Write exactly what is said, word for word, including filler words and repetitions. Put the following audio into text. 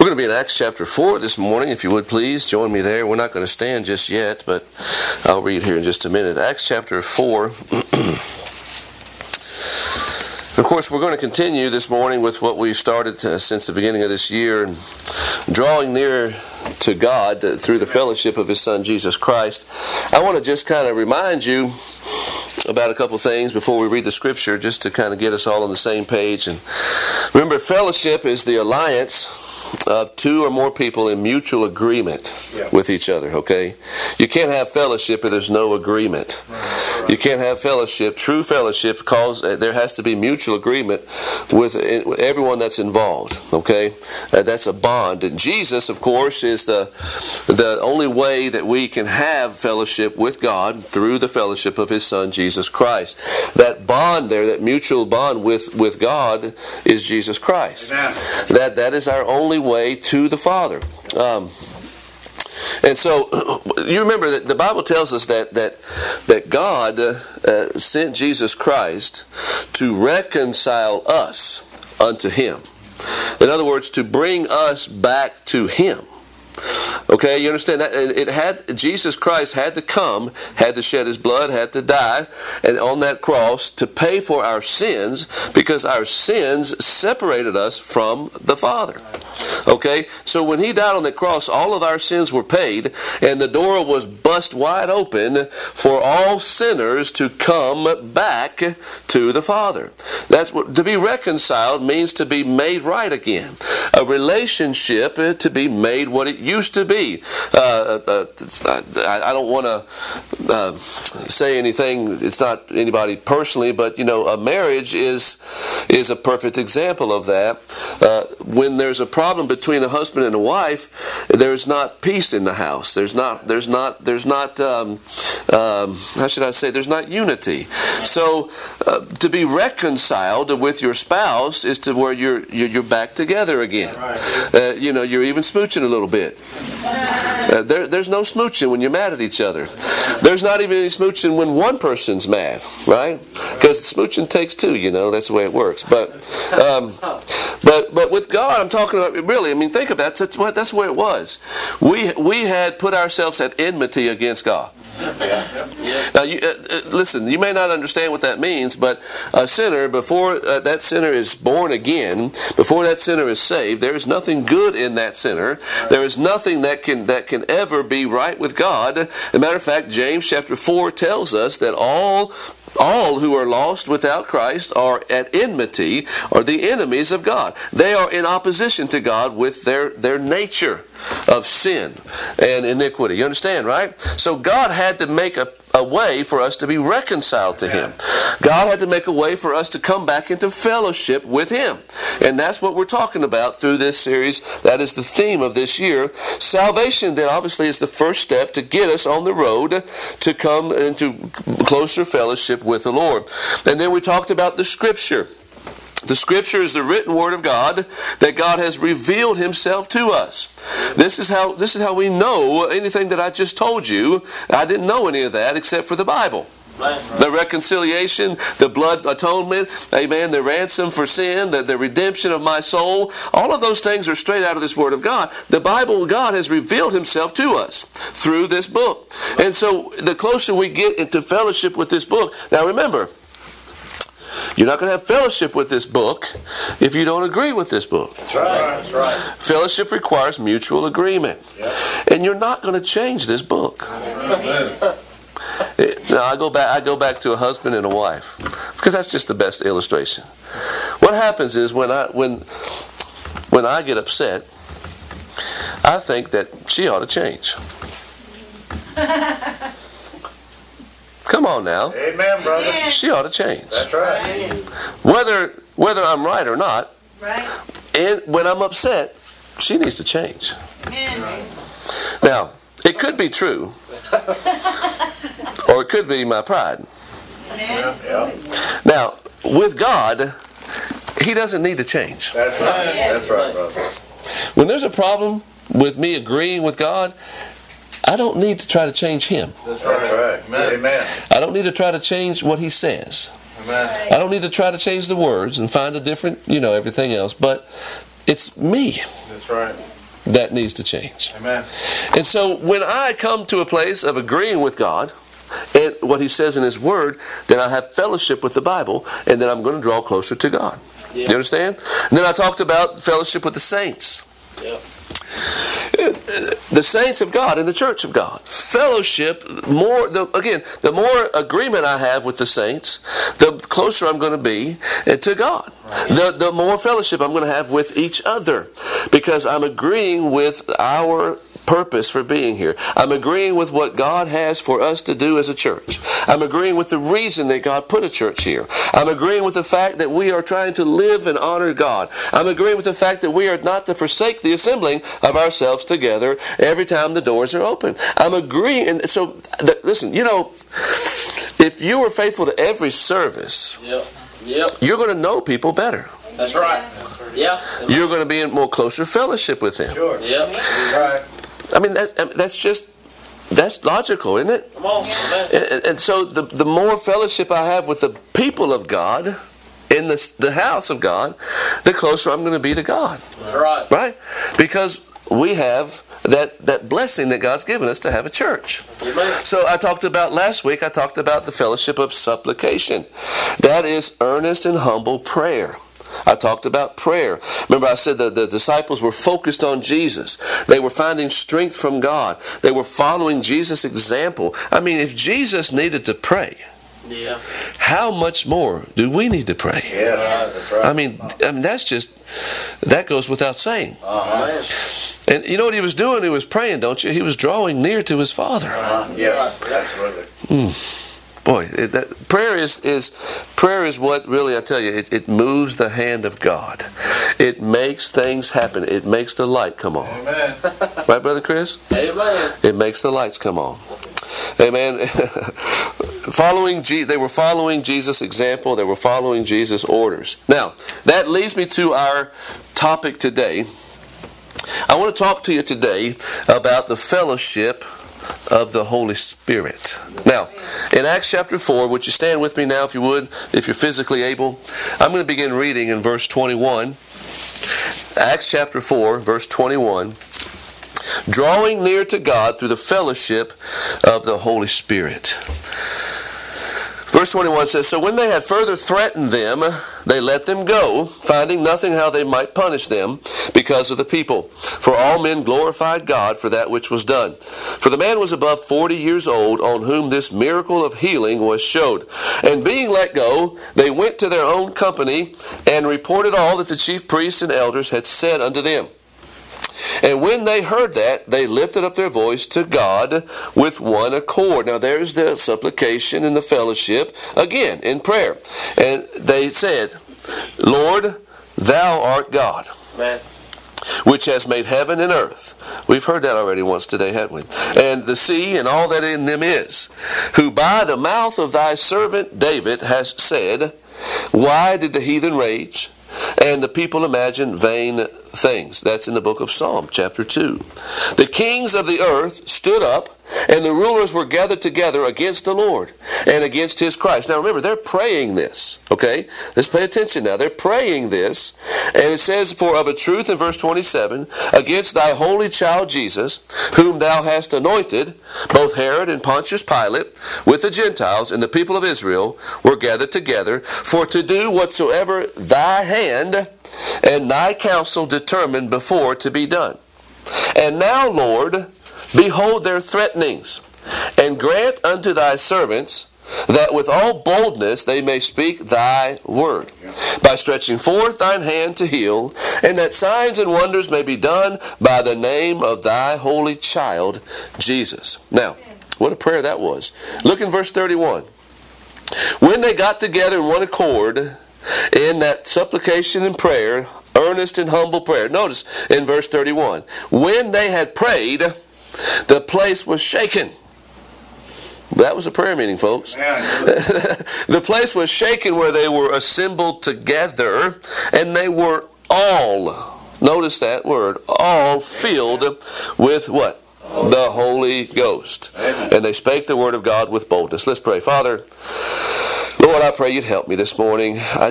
We're going to be in Acts chapter four this morning. If you would please join me there. We're not going to stand just yet, but I'll read here in just a minute. Acts chapter four. Of course, we're going to continue this morning with what we've started uh, since the beginning of this year, drawing near to God uh, through the fellowship of His Son, Jesus Christ. I want to just kind of remind you about a couple things before we read the Scripture, just to kind of get us all on the same page. And remember, fellowship is the alliance of two or more people in mutual agreement yeah. with each other, okay? You can't have fellowship if there's no agreement. Right. You can't have fellowship, true fellowship, because there has to be mutual agreement with everyone that's involved, okay? Uh, that's a bond. And Jesus, of course, is the, the only way that we can have fellowship with God through the fellowship of His Son, Jesus Christ. That bond there, that mutual bond with, with God is Jesus Christ. Amen. That, that is our only way to the Father. Um, and so, you remember that the Bible tells us that that that God uh, sent Jesus Christ to reconcile us unto Him. In other words, to bring us back to Him. Okay, you understand that? It had Jesus Christ had to come, had to shed His blood, had to die, and on that cross to pay for our sins, because our sins separated us from the Father. Okay, so when He died on that cross, all of our sins were paid, and the door was bust wide open for all sinners to come back to the Father. That's what to be reconciled means, to be made right again. A relationship to be made what it used to be. Uh, uh, I, I don't want to uh, say anything. It's not anybody personally, but you know, a marriage is is a perfect example of that. Uh, when there's a problem between a husband and a wife, there's not peace in the house. There's not. There's not. There's not. Um, um, how should I say? There's not unity. So uh, to be reconciled with your spouse is to where you're you're, you're back together again. Uh, you know, you're even smooching a little bit. Uh, there, there's no smooching when you're mad at each other. There's not even any smooching when one person's mad, right? Because smooching takes two, you know. That's the way it works. But, um, but, but with God, I'm talking about really. I mean, think of that. That's what. That's the way it was. We we had put ourselves at enmity against God. Now, you, uh, listen, you may not understand what that means, but a sinner, before uh, that sinner is born again, before that sinner is saved, there is nothing good in that sinner. There is nothing that can that can ever be right with God. As a matter of fact, James chapter four tells us that all All who are lost without Christ are at enmity, are the enemies of God. They are in opposition to God with their, their nature of sin and iniquity. You understand, right? So God had to make a, a way for us to be reconciled to Him. God had to make a way for us to come back into fellowship with Him. And that's what we're talking about through this series. That is the theme of this year. Salvation, then, obviously, is the first step to get us on the road to come into closer fellowship with the Lord. And then we talked about the Scripture. The Scripture is the written Word of God that God has revealed Himself to us. This is how this is how we know anything that I just told you. I didn't know any of that except for the Bible. The reconciliation, the blood atonement, amen, the ransom for sin, the, the redemption of my soul, all of those things are straight out of this Word of God. The Bible, God has revealed Himself to us through this book. And so the closer we get into fellowship with this book, now remember, you're not going to have fellowship with this book if you don't agree with this book. That's right. That's right. Fellowship requires mutual agreement. Yep. And you're not going to change this book. Right. Now, I go back I go back to a husband and a wife, because that's just the best illustration. What happens is when I when when I get upset, I think that she ought to change. Come on now. Amen, brother. She ought to change. That's right. Whether whether I'm right or not, right. And when I'm upset, she needs to change. Amen. Now, it could be true, or it could be my pride. Yeah, yeah. Now, with God, He doesn't need to change. That's right. That's right, brother. When there's a problem with me agreeing with God, I don't need to try to change Him. That's right. Amen. Amen. I don't need to try to change what He says. Amen. I don't need to try to change the words and find a different, you know, everything else. But it's me. That's right. that needs to change. Amen. And so when I come to a place of agreeing with God and what He says in His Word, then I have fellowship with the Bible, and then I'm going to draw closer to God. Yeah. You understand? And then I talked about fellowship with the saints. Yeah. The saints of God in the church of God. Fellowship, more the, again, the more agreement I have with the saints, the closer I'm going to be to God. The, the more fellowship I'm going to have with each other, because I'm agreeing with our purpose for being here. I'm agreeing with what God has for us to do as a church. I'm agreeing with the reason that God put a church here. I'm agreeing with the fact that we are trying to live and honor God. I'm agreeing with the fact that we are not to forsake the assembling of ourselves together every time the doors are open. I'm agreeing. And so, th- listen, you know, if you are faithful to every service, yep. Yep. you're going to know people better. That's right. Yeah. You're going to be in more closer fellowship with them. Sure. Yep. Right. I mean, that, that's just, that's logical, isn't it? Come on. And, and so the, the more fellowship I have with the people of God in the, the house of God, the closer I'm going to be to God. That's right. Right? Because we have that, that blessing that God's given us to have a church. Amen. So I talked about last week, I talked about the fellowship of supplication. That is earnest and humble prayer. I talked about prayer. Remember, I said that the disciples were focused on Jesus. They were finding strength from God. They were following Jesus' example. I mean, if Jesus needed to pray, yeah, how much more do we need to pray? Yeah, that's right. I mean, I mean that's just, that goes without saying. Uh-huh. And you know what he was doing? He was praying, don't you? He was drawing near to his Father. Uh-huh. Yes, absolutely. Mm. Boy, it, that, prayer is, is prayer is what really, I tell you, it, it moves the hand of God. It makes things happen. It makes the light come on. Amen. Right, Brother Chris? Amen. It makes the lights come on. Amen. following Je- they were following Jesus' example. They were following Jesus' orders. Now, that leads me to our topic today. I want to talk to you today about the fellowship of the Holy Spirit. Now, in Acts chapter four, would you stand with me now if you would, if you're physically able? I'm going to begin reading in verse twenty-one. Acts chapter four, verse twenty-one. Drawing near to God through the fellowship of the Holy Spirit. Verse twenty-one says, So when they had further threatened them, they let them go, finding nothing how they might punish them because of the people. For all men glorified God for that which was done. For the man was above forty years old, on whom this miracle of healing was showed. And being let go, they went to their own company, and reported all that the chief priests and elders had said unto them. And when they heard that, they lifted up their voice to God with one accord. Now there's the supplication and the fellowship, again, in prayer. And they said, Lord, Thou art God, Amen. Which has made heaven and earth. We've heard that already once today, haven't we? And the sea and all that in them is. Who by the mouth of Thy servant David has said, Why did the heathen rage, and the people imagine vain things? That's in the book of Psalm, chapter two. The kings of the earth stood up, and the rulers were gathered together against the Lord and against His Christ. Now remember, they're praying this, okay? Let's pay attention now. They're praying this, and it says, For of a truth in verse twenty-seven, against Thy holy child Jesus, whom Thou hast anointed, both Herod and Pontius Pilate, with the Gentiles and the people of Israel, were gathered together, for to do whatsoever Thy hand and Thy counsel determined before to be done. And now, Lord, behold their threatenings, and grant unto Thy servants that with all boldness they may speak Thy word, by stretching forth Thine hand to heal, and that signs and wonders may be done by the name of Thy holy child, Jesus. Now, what a prayer that was. Look in verse thirty-one. When they got together in one accord, in that supplication and prayer, earnest and humble prayer. Notice in verse thirty-one. When they had prayed, the place was shaken. That was a prayer meeting, folks. The place was shaken where they were assembled together, and they were all, notice that word, all filled with what? The Holy Ghost. And they spake the word of God with boldness. Let's pray. Father, Lord, I pray You'd help me this morning. I